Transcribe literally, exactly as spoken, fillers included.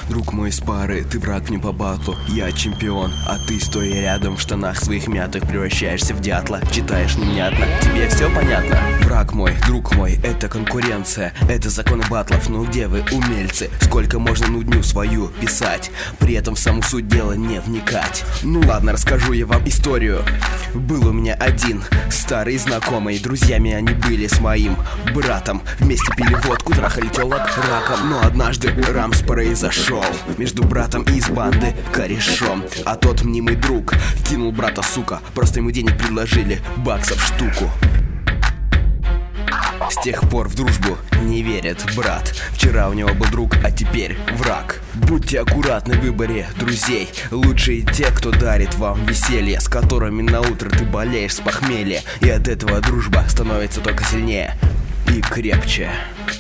друг мой из пары, ты враг мне по батлу. Я чемпион, а ты, стоя рядом, в штанах своих мятых превращаешься в дятла. Читаешь невнятно, тебе все понятно? Враг мой, друг мой, это конкуренция, это законы батлов, ну где вы, умельцы? Сколько можно нудню свою писать, при этом в саму суть дела не вникать? Ну ладно, расскажу я вам историю. Был у меня один старый знакомый, друзьями они были с моим братом. Вместе пили водку, трахали телок раком. Но однажды рамс произошел между братом и из банды корешом. А тот мнимый друг кинул брата, сука, просто ему денег предложили, баксов штуку. С тех пор в дружбу не верит брат. Вчера у него был друг, а теперь враг. Будьте аккуратны в выборе друзей. Лучшие те, кто дарит вам веселье, с которыми на утро ты болеешь с похмелья. И от этого дружба становится только сильнее и крепче.